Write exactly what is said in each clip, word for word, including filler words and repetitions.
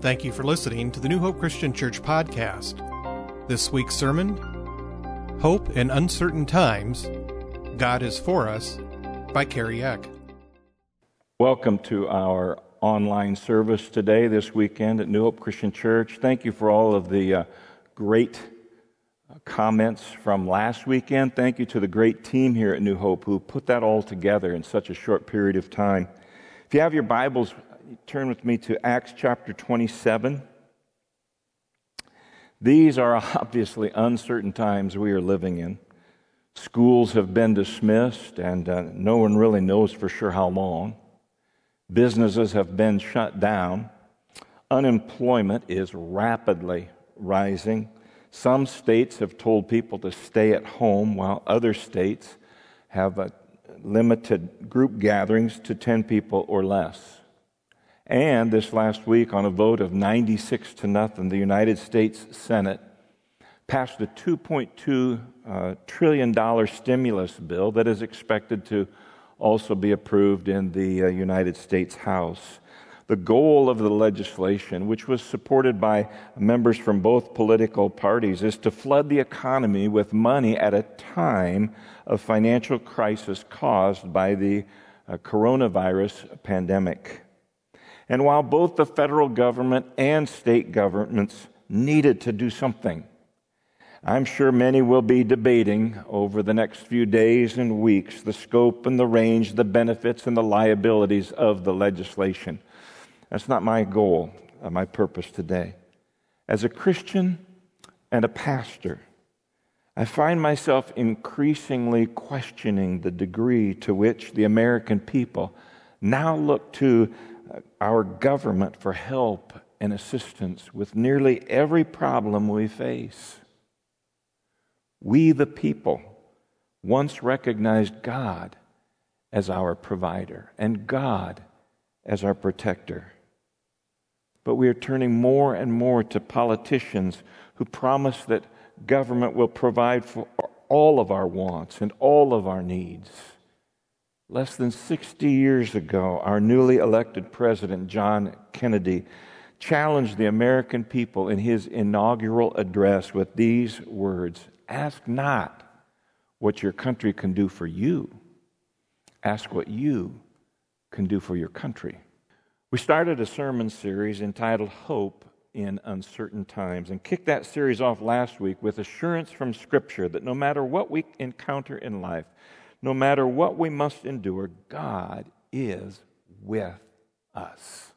Thank you for listening to the New Hope Christian Church podcast. This week's sermon, Hope in Uncertain Times, God is For Us, by Carrie Eck. Welcome to our online service today, this weekend at New Hope Christian Church. Thank you for all of the uh, great uh, comments from last weekend. Thank you to the great team here at New Hope who put that all together in such a short period of time. If you have your Bibles, turn with me to Acts chapter twenty-seven. These are obviously uncertain times we are living in. Schools have been dismissed, and uh, no one really knows for sure how long. Businesses have been shut down. Unemployment is rapidly rising. Some states have told people to stay at home, while other states have uh, limited group gatherings to ten people or less. And this last week, on a vote of ninety-six to nothing, the United States Senate passed a two point two uh, trillion dollars stimulus bill that is expected to also be approved in the uh, United States House. The goal of the legislation, which was supported by members from both political parties, is to flood the economy with money at a time of financial crisis caused by the uh, coronavirus pandemic. And while both the federal government and state governments needed to do something, I'm sure many will be debating over the next few days and weeks the scope and the range, the benefits and the liabilities of the legislation. That's not my goal, uh, my purpose today. As a Christian and a pastor, I find myself increasingly questioning the degree to which the American people now look to our government for help and assistance with nearly every problem we face. We, the people, once recognized God as our provider and God as our protector. But we are turning more and more to politicians who promise that government will provide for all of our wants and all of our needs. Less than sixty years ago, our newly elected president, John Kennedy, challenged the American people in his inaugural address with these words: "Ask not what your country can do for you. Ask what you can do for your country." We started a sermon series entitled Hope in Uncertain Times and kicked that series off last week with assurance from Scripture that no matter what we encounter in life, no matter what we must endure, God is with us.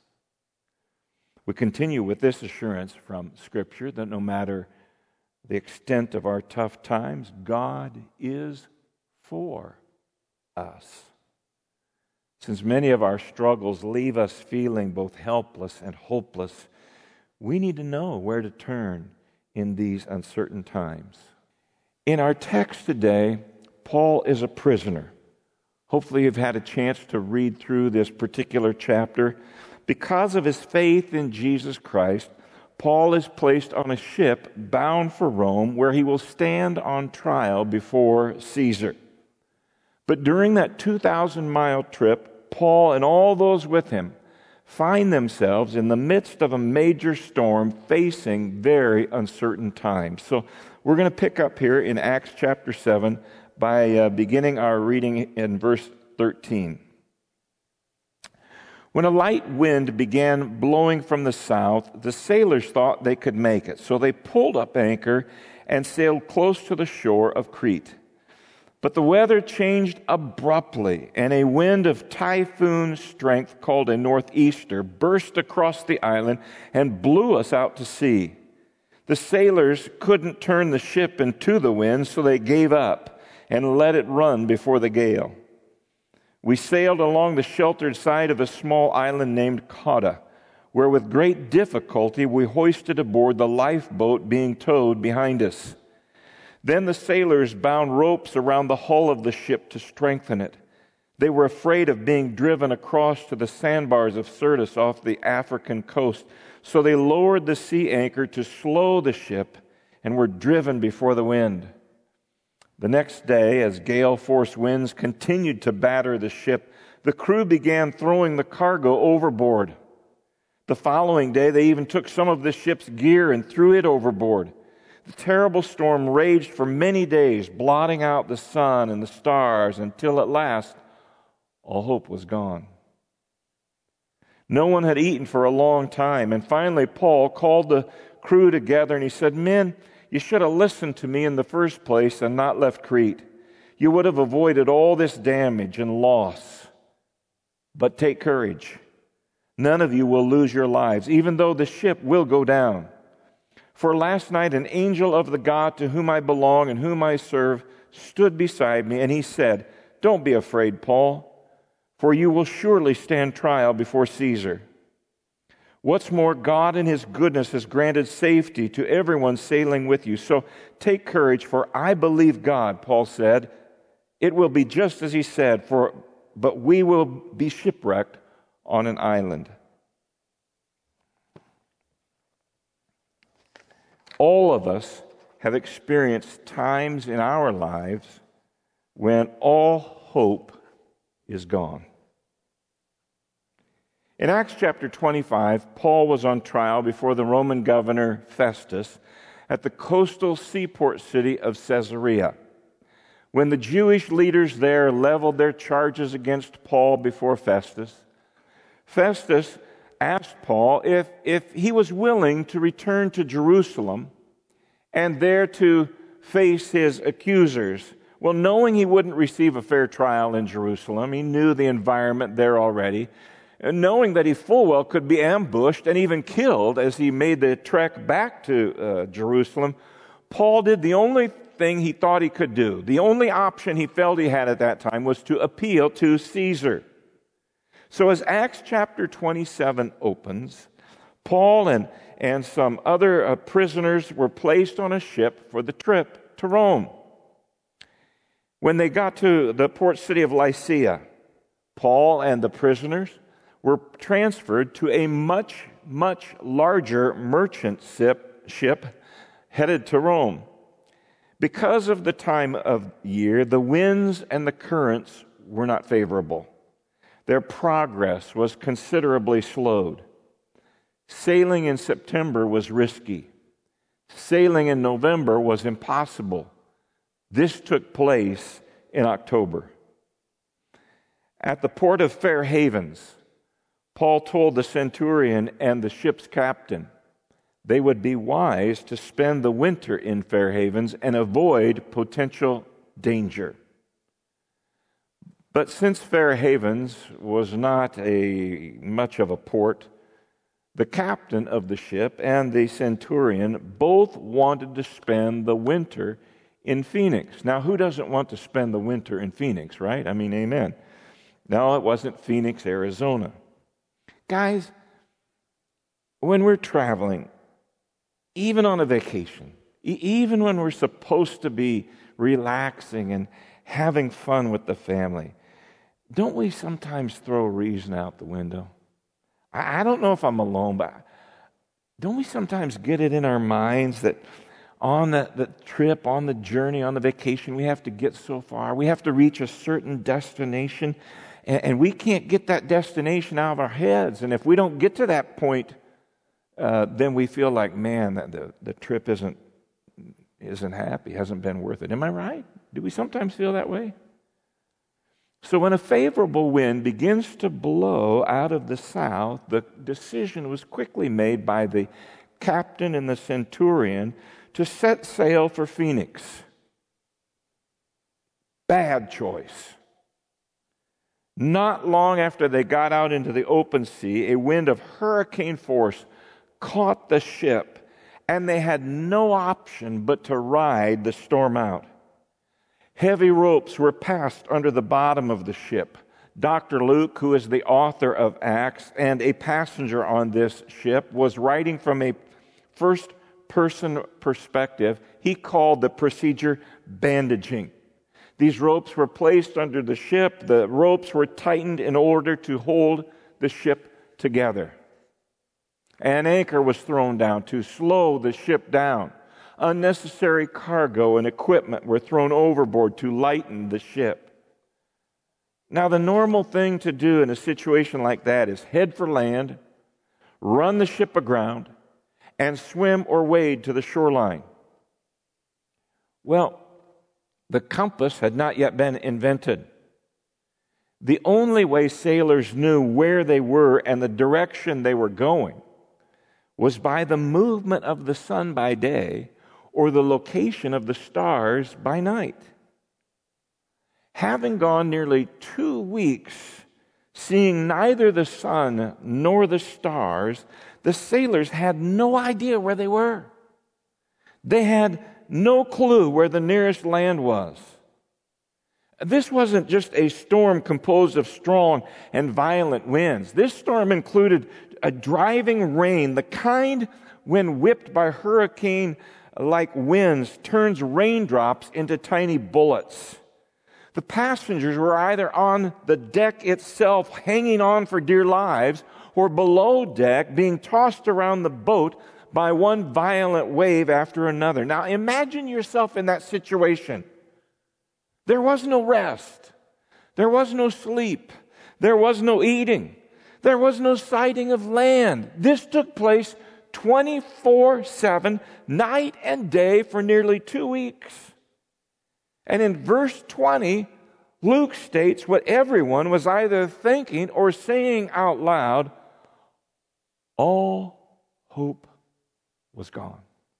We continue with this assurance from Scripture that no matter the extent of our tough times, God is for us. Since many of our struggles leave us feeling both helpless and hopeless, we need to know where to turn in these uncertain times. In our text today, Paul is a prisoner. Hopefully you've had a chance to read through this particular chapter. Because of his faith in Jesus Christ, Paul is placed on a ship bound for Rome, where he will stand on trial before Caesar. But during that two thousand mile trip, Paul and all those with him find themselves in the midst of a major storm, facing very uncertain times. So we're going to pick up here in Acts chapter seven by uh, beginning our reading in verse thirteen. When a light wind began blowing from the south, the sailors thought they could make it. So they pulled up anchor and sailed close to the shore of Crete. But the weather changed abruptly, and a wind of typhoon strength called a northeaster burst across the island and blew us out to sea. The sailors couldn't turn the ship into the wind, so they gave up and let it run before the gale. We sailed along the sheltered side of a small island named Cauda, where with great difficulty we hoisted aboard the lifeboat being towed behind us. Then the sailors bound ropes around the hull of the ship to strengthen it. They were afraid of being driven across to the sandbars of Syrtis off the African coast, so they lowered the sea anchor to slow the ship and were driven before the wind. The next day, as gale-force winds continued to batter the ship, the crew began throwing the cargo overboard. The following day, they even took some of the ship's gear and threw it overboard. The terrible storm raged for many days, blotting out the sun and the stars until at last all hope was gone. No one had eaten for a long time, and finally Paul called the crew together and he said, "Men, you should have listened to me in the first place and not left Crete. You would have avoided all this damage and loss. But take courage. None of you will lose your lives, even though the ship will go down. For last night an angel of the God to whom I belong and whom I serve stood beside me, and he said, 'Don't be afraid, Paul, for you will surely stand trial before Caesar. What's more, God in his goodness has granted safety to everyone sailing with you. So take courage, for I believe God,' Paul said. 'It will be just as he said, for but we will be shipwrecked on an island.'" All of us have experienced times in our lives when all hope is gone. In Acts chapter twenty-five, Paul was on trial before the Roman governor Festus at the coastal seaport city of Caesarea. When the Jewish leaders there leveled their charges against Paul before Festus, Festus asked Paul if, if he was willing to return to Jerusalem and there to face his accusers. Well, knowing he wouldn't receive a fair trial in Jerusalem, he knew the environment there already, and knowing that he full well could be ambushed and even killed as he made the trek back to uh, Jerusalem, Paul did the only thing he thought he could do. The only option he felt he had at that time was to appeal to Caesar. So as Acts chapter twenty-seven opens, Paul and, and some other uh, prisoners were placed on a ship for the trip to Rome. When they got to the port city of Lycia, Paul and the prisoners were transferred to a much, much larger merchant ship, ship headed to Rome. Because of the time of year, the winds and the currents were not favorable. Their progress was considerably slowed. Sailing in September was risky. Sailing in November was impossible. This took place in October. At the port of Fair Havens, Paul told the centurion and the ship's captain they would be wise to spend the winter in Fair Havens and avoid potential danger. But since Fair Havens was not a much of a port, the captain of the ship and the centurion both wanted to spend the winter in Phoenix. Now, who doesn't want to spend the winter in Phoenix, right? I mean, amen. No, it wasn't Phoenix, Arizona. Guys, when we're traveling, even on a vacation, e- even when we're supposed to be relaxing and having fun with the family, don't we sometimes throw reason out the window? I, I don't know if I'm alone, but don't we sometimes get it in our minds that on the, the trip, on the journey, on the vacation, we have to get so far. We have to reach a certain destination, and, and we can't get that destination out of our heads. And if we don't get to that point, uh, then we feel like, man, that the, the trip isn't isn't happy, hasn't been worth it. Am I right? Do we sometimes feel that way? So when a favorable wind begins to blow out of the south, the decision was quickly made by the captain and the centurion to set sail for Phoenix. Bad choice. Not long after they got out into the open sea, a wind of hurricane force caught the ship, and they had no option but to ride the storm out. Heavy ropes were passed under the bottom of the ship. Doctor Luke, who is the author of Acts and a passenger on this ship, was writing from a first-person perspective. He called the procedure bandaging. These ropes were placed under the ship. The ropes were tightened in order to hold the ship together. An anchor was thrown down to slow the ship down. Unnecessary cargo and equipment were thrown overboard to lighten the ship. Now, the normal thing to do in a situation like that is head for land, run the ship aground, and swim or wade to the shoreline. Well, the compass had not yet been invented. The only way sailors knew where they were and the direction they were going was by the movement of the sun by day or the location of the stars by night. Having gone nearly two weeks seeing neither the sun nor the stars, the sailors had no idea where they were. They had no clue where the nearest land was. This wasn't just a storm composed of strong and violent winds. This storm included a driving rain, the kind when whipped by hurricane-like winds turns raindrops into tiny bullets. The passengers were either on the deck itself hanging on for dear lives or below deck being tossed around the boat by one violent wave after another. Now imagine yourself in that situation. There was no rest. There was no sleep. There was no eating. There was no sighting of land. This took place twenty-four seven, night and day for nearly two weeks. And in verse twenty, Luke states what everyone was either thinking or saying out loud: all hope was gone.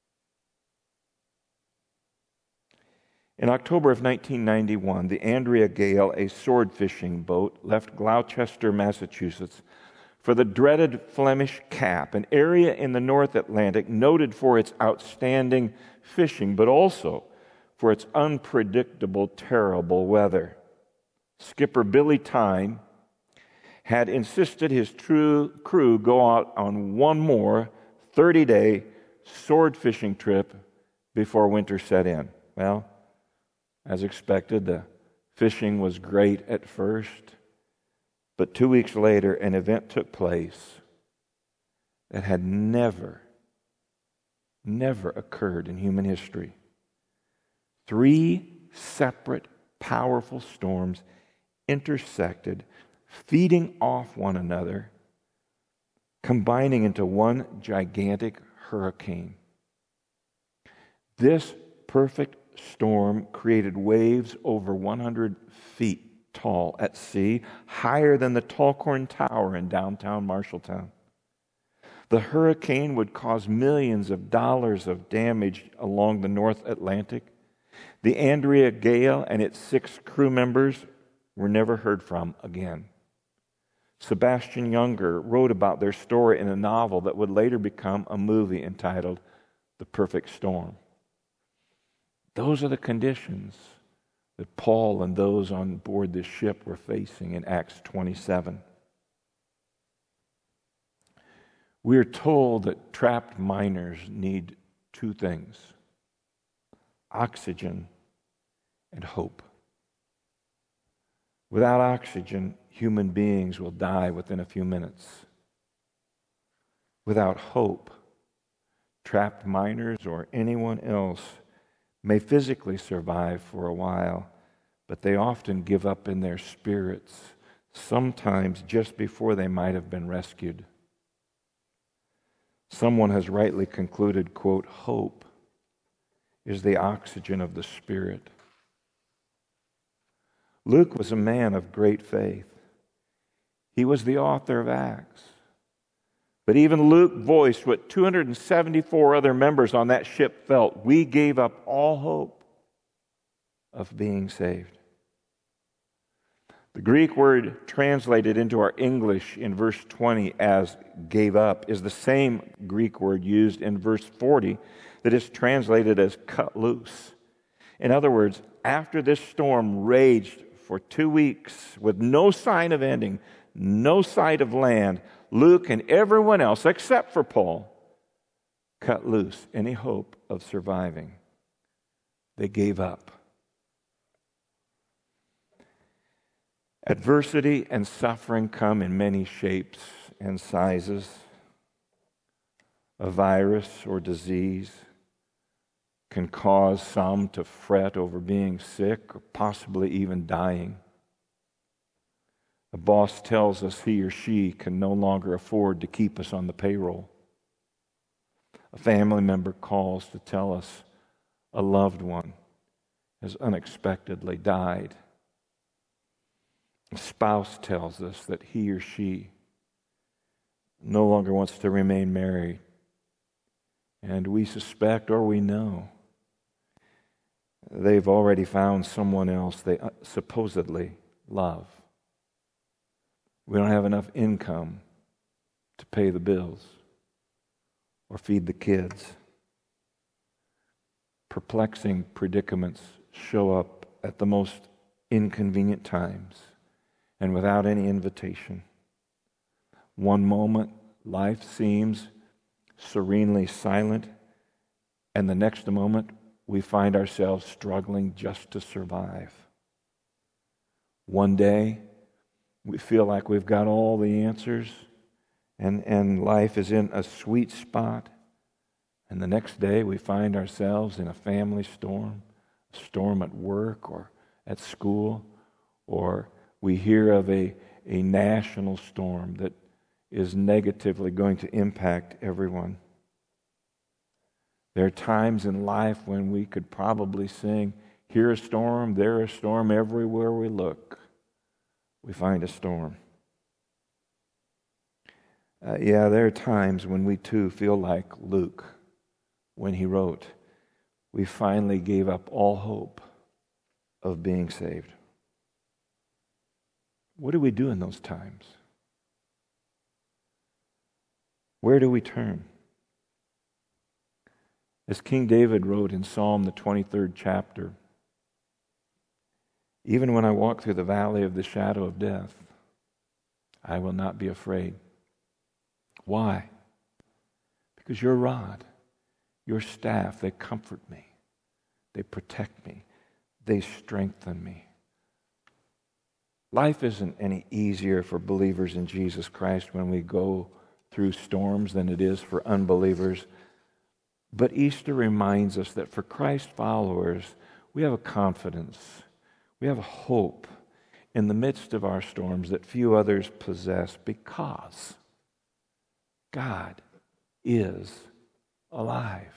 In October of nineteen ninety-one, the Andrea Gale, a sword fishing boat, left Gloucester, Massachusetts, for the dreaded Flemish Cap, an area in the North Atlantic noted for its outstanding fishing, but also for its unpredictable, terrible weather. Skipper Billy Tyne had insisted his true crew go out on one more thirty-day sword fishing trip before winter set in. Well, as expected, the fishing was great at first, but two weeks later, an event took place that had never, never occurred in human history. Three separate, powerful storms intersected, feeding off one another, combining into one gigantic hurricane. This perfect storm created waves over one hundred feet tall at sea, higher than the Talcorn Tower in downtown Marshalltown. The hurricane would cause millions of dollars of damage along the North Atlantic. The Andrea Gale and its six crew members were never heard from again. Sebastian Junger wrote about their story in a novel that would later become a movie entitled The Perfect Storm. Those are the conditions that Paul and those on board this ship were facing in Acts twenty-seven. We are told that trapped miners need two things: oxygen and hope. Without oxygen, human beings will die within a few minutes. Without hope, trapped miners or anyone else may physically survive for a while, but they often give up in their spirits, sometimes just before they might have been rescued. Someone has rightly concluded, quote, hope is the oxygen of the Spirit. Luke was a man of great faith. He was the author of Acts. But even Luke voiced what two hundred seventy-four other members on that ship felt. We gave up all hope of being saved. The Greek word translated into our English in verse twenty as gave up is the same Greek word used in verse forty that is translated as cut loose. In other words, after this storm raged for two weeks with no sign of ending, no sight of land, Luke and everyone else, except for Paul, cut loose any hope of surviving. They gave up. Adversity and suffering come in many shapes and sizes. A virus or disease can cause some to fret over being sick or possibly even dying. The boss tells us he or she can no longer afford to keep us on the payroll. A family member calls to tell us a loved one has unexpectedly died. A spouse tells us that he or she no longer wants to remain married. And we suspect or we know they've already found someone else they supposedly love. We don't have enough income to pay the bills or feed the kids. Perplexing predicaments show up at the most inconvenient times and without any invitation. One moment, life seems serenely silent, and the next moment, we find ourselves struggling just to survive. One day, we feel like we've got all the answers, and, and life is in a sweet spot. And the next day, we find ourselves in a family storm, a storm at work or at school, or we hear of a, a national storm that is negatively going to impact everyone. There are times in life when we could probably sing, here a storm, there a storm, everywhere we look, we find a storm. Uh, yeah, there are times when we too feel like Luke, when he wrote, we finally gave up all hope of being saved. What do we do in those times? Where do we turn? As King David wrote in Psalm, the twenty-third chapter, even when I walk through the valley of the shadow of death, I will not be afraid. Why? Because your rod, your staff, they comfort me. They protect me. They strengthen me. Life isn't any easier for believers in Jesus Christ when we go through storms than it is for unbelievers. But Easter reminds us that for Christ followers, we have a confidence, we have a hope in the midst of our storms that few others possess, because God is alive.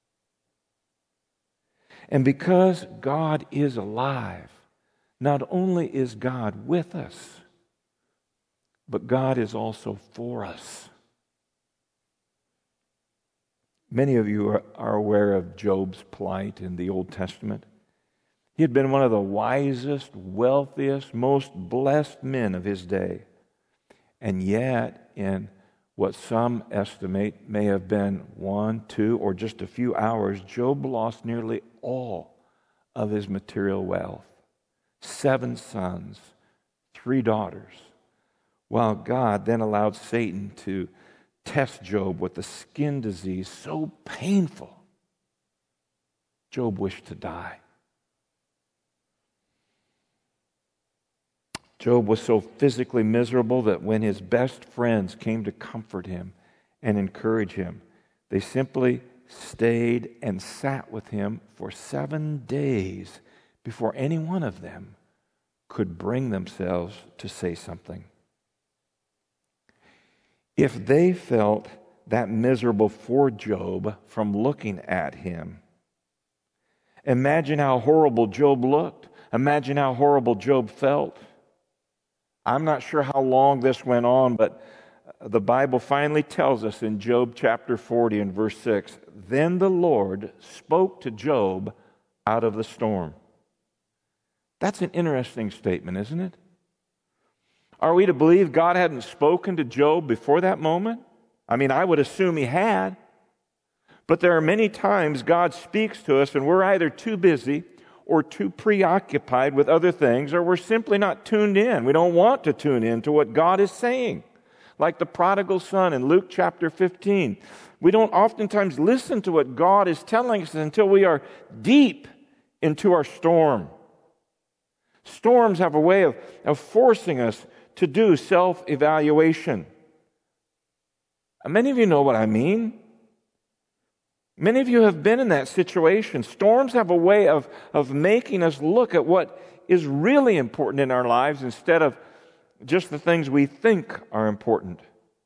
And because God is alive, not only is God with us, but God is also for us. Many of you are, are aware of Job's plight in the Old Testament. He had been one of the wisest, wealthiest, most blessed men of his day. And yet, in what some estimate may have been one, two, or just a few hours, Job lost nearly all of his material wealth. Seven sons, three daughters, while God then allowed Satan to test Job with a skin disease so painful, Job wished to die. Job was so physically miserable that when his best friends came to comfort him and encourage him, they simply stayed and sat with him for seven days before any one of them could bring themselves to say something. If they felt that miserable for Job from looking at him, imagine how horrible Job looked. Imagine how horrible Job felt. I'm not sure how long this went on, but the Bible finally tells us in Job chapter forty and verse six, then the Lord spoke to Job out of the storm. That's an interesting statement, isn't it? Are we to believe God hadn't spoken to Job before that moment? I mean, I would assume he had. But there are many times God speaks to us and we're either too busy or too preoccupied with other things, or we're simply not tuned in. We don't want to tune in to what God is saying. Like the prodigal son in Luke chapter fifteen. We don't oftentimes listen to what God is telling us until we are deep into our storm. Storms have a way of, of forcing us to do self-evaluation. Many of you know what I mean. Many of you have been in that situation. Storms have a way of, of making us look at what is really important in our lives instead of just the things we think are important.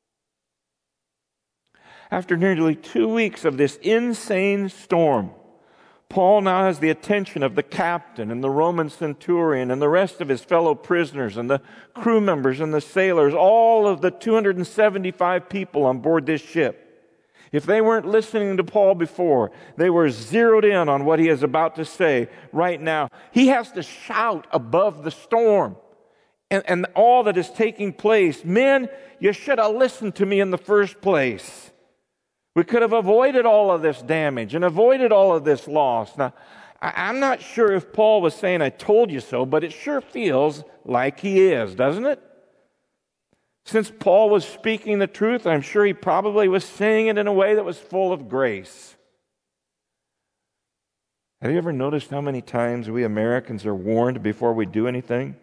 After nearly two weeks of this insane storm, Paul now has the attention of the captain and the Roman centurion and the rest of his fellow prisoners and the crew members and the sailors, all of the two hundred seventy-five people on board this ship. If they weren't listening to Paul before, they were zeroed in on what he is about to say right now. He has to shout above the storm and, and all that is taking place. Men, you should have listened to me in the first place. We could have avoided all of this damage and avoided all of this loss. Now, I'm not sure if Paul was saying, I told you so, but it sure feels like he is, doesn't it? Since Paul was speaking the truth, I'm sure he probably was saying it in a way that was full of grace. Have you ever noticed how many times we Americans are warned before we do anything?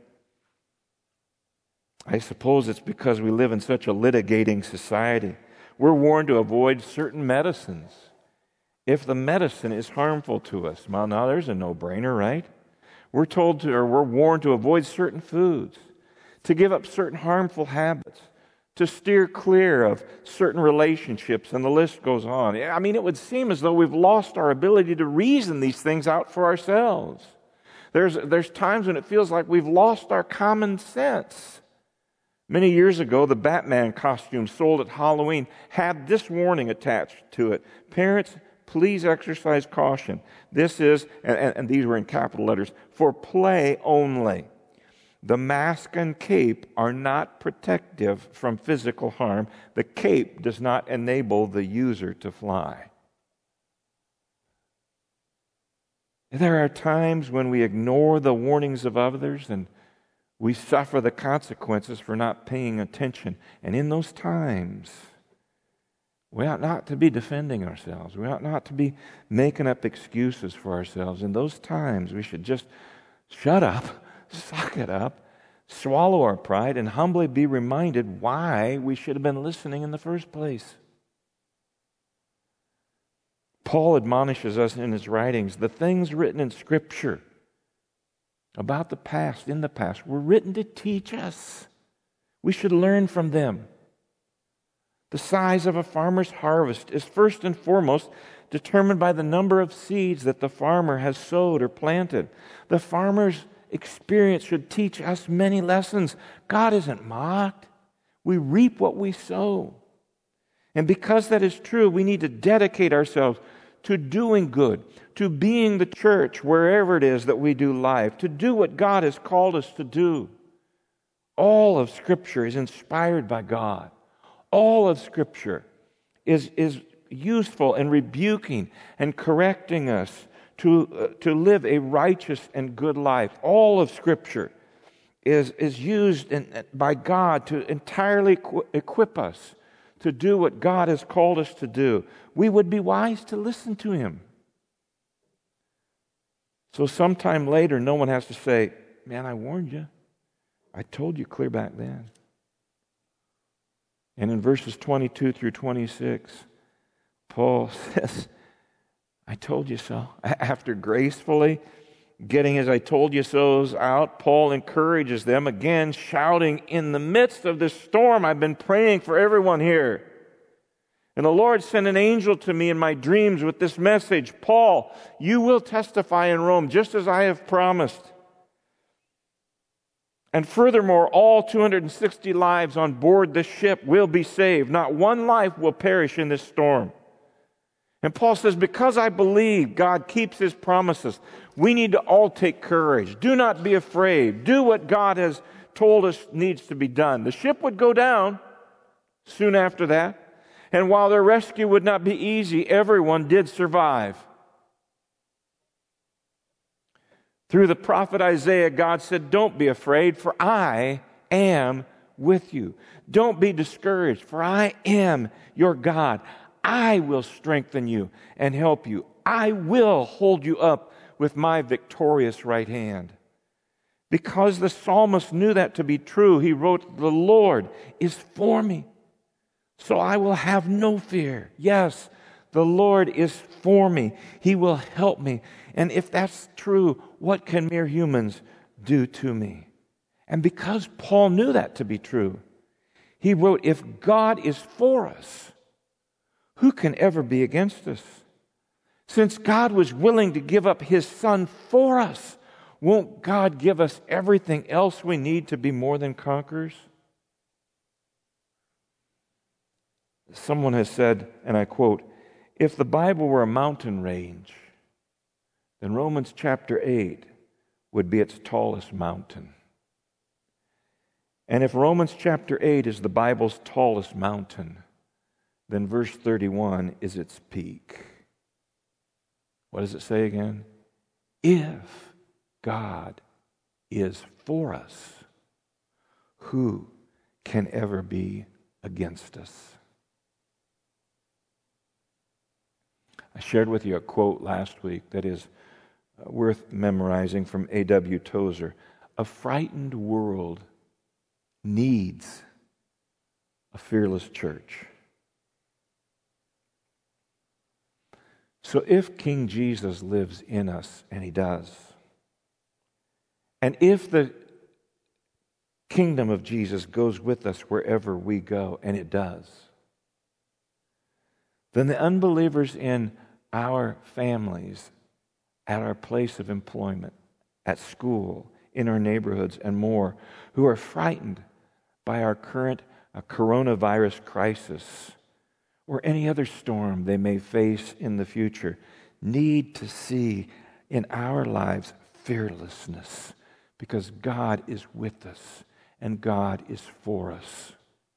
I suppose it's because we live in such a litigating society. We're warned to avoid certain medicines if the medicine is harmful to us. Well, now there's a no-brainer, right? We're told to, or we're warned to avoid certain foods, to give up certain harmful habits, to steer clear of certain relationships, and the list goes on. I mean, it would seem as though we've lost our ability to reason these things out for ourselves. There's, there's times when it feels like we've lost our common sense. Many years ago, the Batman costume sold at Halloween had this warning attached to it. Parents, please exercise caution. This is, and, and these were in capital letters, for play only. The mask and cape are not protective from physical harm. The cape does not enable the user to fly. There are times when we ignore the warnings of others and we suffer the consequences for not paying attention. And in those times, we ought not to be defending ourselves. We ought not to be making up excuses for ourselves. In those times, we should just shut up, suck it up, swallow our pride, and humbly be reminded why we should have been listening in the first place. Paul admonishes us in his writings, the things written in Scripture about the past, in the past, were written to teach us. We should learn from them. The size of a farmer's harvest is first and foremost determined by the number of seeds that the farmer has sowed or planted. The farmer's experience should teach us many lessons. God isn't mocked. We reap what we sow. And because that is true, we need to dedicate ourselves to doing good, to being the church wherever it is that we do life, to do what God has called us to do. All of Scripture is inspired by God. All of Scripture is, is useful in rebuking and correcting us to, uh, to live a righteous and good life. All of Scripture is, is used in, by God to entirely equi- equip us to do what God has called us to do. We would be wise to listen to Him. So sometime later, no one has to say, man, I warned you. I told you clear back then. And in verses twenty-two through twenty-six, Paul says, I told you so. After gracefully getting his I told you so's out, Paul encourages them again, shouting, in the midst of this storm, I've been praying for everyone here. And the Lord sent an angel to me in my dreams with this message, Paul, you will testify in Rome just as I have promised. And furthermore, all two hundred sixty lives on board the ship will be saved. Not one life will perish in this storm. And Paul says, because I believe God keeps His promises, we need to all take courage. Do not be afraid. Do what God has told us needs to be done. The ship would go down soon after that. And while their rescue would not be easy, everyone did survive. Through the prophet Isaiah, God said, don't be afraid, for I am with you. Don't be discouraged, for I am your God. I will strengthen you and help you. I will hold you up with my victorious right hand. Because the psalmist knew that to be true, he wrote, the Lord is for me, so I will have no fear. Yes, the Lord is for me. He will help me. And if that's true, what can mere humans do to me? And because Paul knew that to be true, he wrote, if God is for us, who can ever be against us? Since God was willing to give up His Son for us, won't God give us everything else we need to be more than conquerors? Someone has said, and I quote, if the Bible were a mountain range, then Romans chapter eight would be its tallest mountain. And if Romans chapter eight is the Bible's tallest mountain, then verse thirty-one is its peak. What does it say again? If God is for us, who can ever be against us? I shared with you a quote last week that is worth memorizing from A W Tozer. A frightened world needs a fearless church. So if King Jesus lives in us, and He does, and if the kingdom of Jesus goes with us wherever we go, and it does, then the unbelievers in our families, at our place of employment, at school, in our neighborhoods, and more, who are frightened by our current uh, coronavirus crisis or any other storm they may face in the future, need to see in our lives fearlessness, because God is with us and God is for us.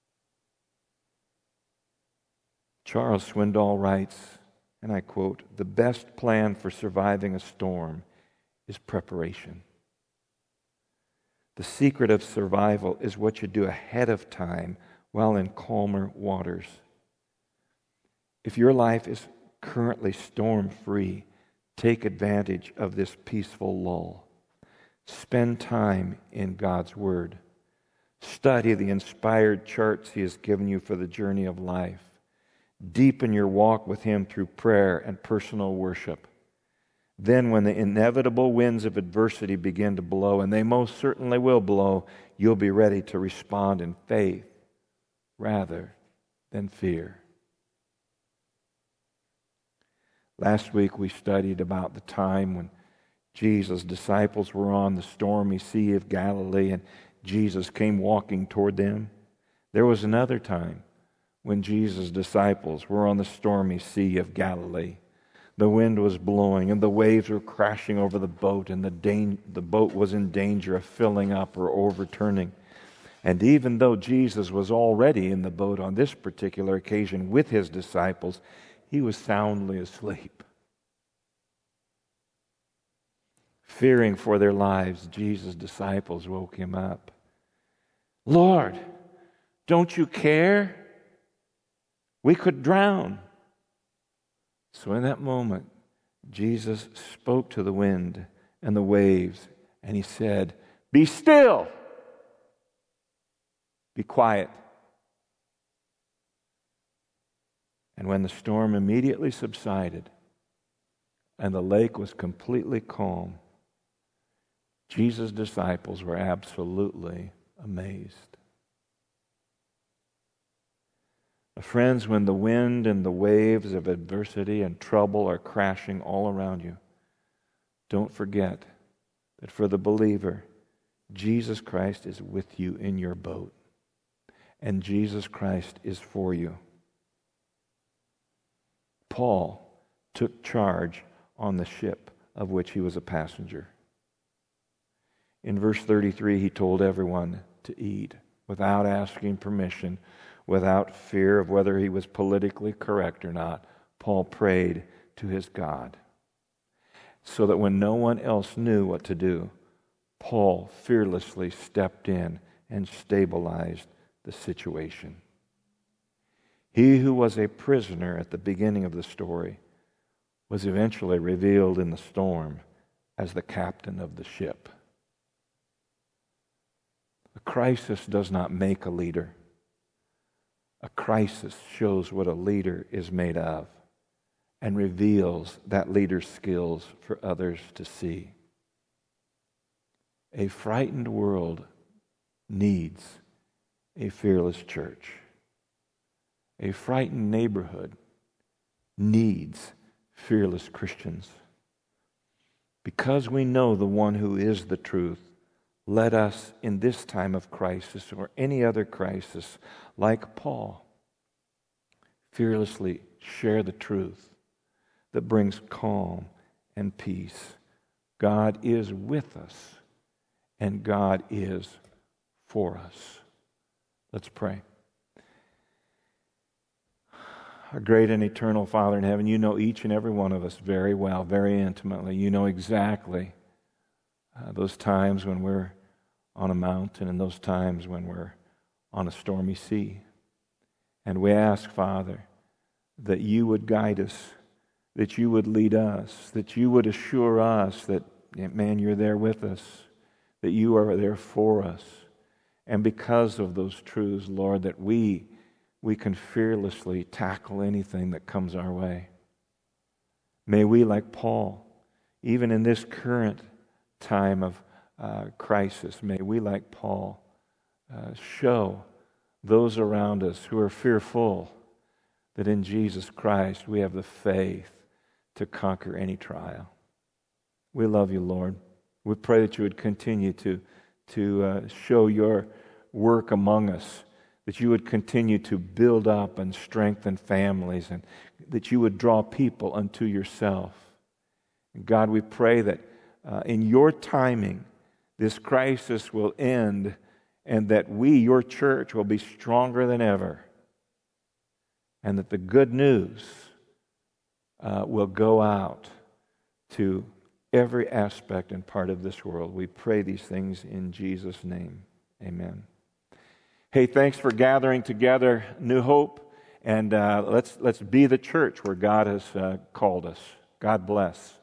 Charles Swindoll writes, and I quote, the best plan for surviving a storm is preparation. The secret of survival is what you do ahead of time while in calmer waters. If your life is currently storm-free, take advantage of this peaceful lull. Spend time in God's Word. Study the inspired charts He has given you for the journey of life. Deepen your walk with Him through prayer and personal worship. Then when the inevitable winds of adversity begin to blow, and they most certainly will blow, you'll be ready to respond in faith rather than fear. Last week we studied about the time when Jesus' disciples were on the stormy Sea of Galilee and Jesus came walking toward them. There was another time when Jesus' disciples were on the stormy Sea of Galilee. The wind was blowing and the waves were crashing over the boat, and the, da- the boat was in danger of filling up or overturning. And even though Jesus was already in the boat on this particular occasion with His disciples, He was soundly asleep. Fearing for their lives, Jesus' disciples woke Him up. Lord, don't you care? We could drown. So in that moment, Jesus spoke to the wind and the waves, and He said, be still. Be quiet. And when the storm immediately subsided and the lake was completely calm, Jesus' disciples were absolutely amazed. Friends, when the wind and the waves of adversity and trouble are crashing all around you, don't forget that for the believer, Jesus Christ is with you in your boat, and Jesus Christ is for you. Paul took charge on the ship of which he was a passenger. In verse thirty-three, he told everyone to eat without asking permission, without fear of whether he was politically correct or not. Paul prayed to his God, so that when no one else knew what to do, Paul fearlessly stepped in and stabilized the situation. He who was a prisoner at the beginning of the story was eventually revealed in the storm as the captain of the ship. A crisis does not make a leader. A crisis shows what a leader is made of and reveals that leader's skills for others to see. A frightened world needs a fearless church. A frightened neighborhood needs fearless Christians. Because we know the one who is the truth, let us, in this time of crisis or any other crisis, like Paul, fearlessly share the truth that brings calm and peace. God is with us, and God is for us. Let's pray. Our great and eternal Father in heaven, you know each and every one of us very well, very intimately. You know exactly uh, those times when we're on a mountain and those times when we're on a stormy sea. And we ask, Father, that you would guide us, that you would lead us, that you would assure us that, man, you're there with us, that you are there for us. And because of those truths, Lord, that we we can fearlessly tackle anything that comes our way. May we, like Paul, even in this current time of uh, crisis, may we, like Paul, uh, show those around us who are fearful that in Jesus Christ we have the faith to conquer any trial. We love you, Lord. We pray that you would continue to, to uh, show your work among us, that you would continue to build up and strengthen families, and that you would draw people unto yourself. And God, we pray that uh, in your timing, this crisis will end, and that we, your church, will be stronger than ever, and that the good news uh, will go out to every aspect and part of this world. We pray these things in Jesus' name. Amen. Hey, thanks for gathering together, New Hope, and uh, let's let's be the church where God has uh, called us. God bless.